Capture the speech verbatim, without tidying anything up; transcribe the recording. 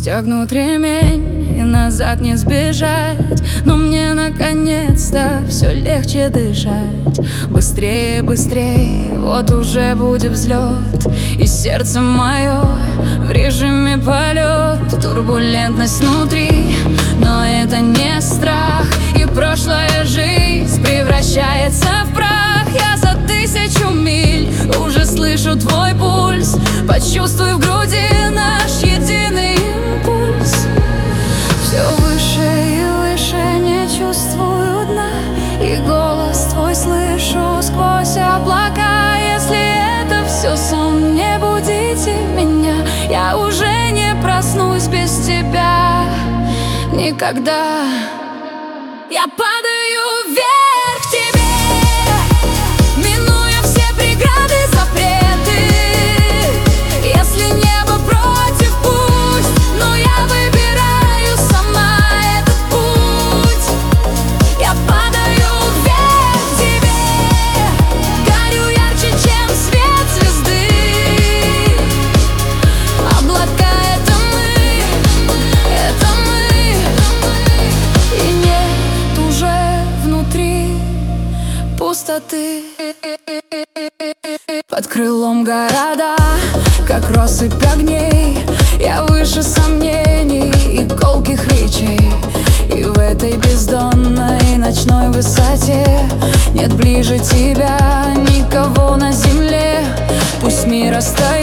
Расстегнут ремень и назад не сбежать. Но мне наконец-то все легче дышать. Быстрее, быстрее, вот уже будет взлет. И сердце мое в режиме полет. Турбулентность внутри, но это не страх. И прошлая жизнь превращается в прах. Я за тысячу миль уже слышу твой пульс. Почувствуй в груди наш единый импульс. Все выше и выше, не чувствую дна. И голос твой слышу сквозь облака. Если это все сон, не будите меня. Я уже не проснусь без тебя никогда. Я падаю вверх к тебе, минуя все преграды, запреты. Если небо против, пусть, но я выбираю сама этот путь. Я падаю вверх к тебе, горю ярче, чем свет звезды. Облака — это мы, это мы. И нет уже внутри пустоты. Под крылом города, как россыпь огней. Я выше сомнений и колких речей. И в этой бездонной ночной высоте нет ближе тебя никого на земле. Пусть мир остается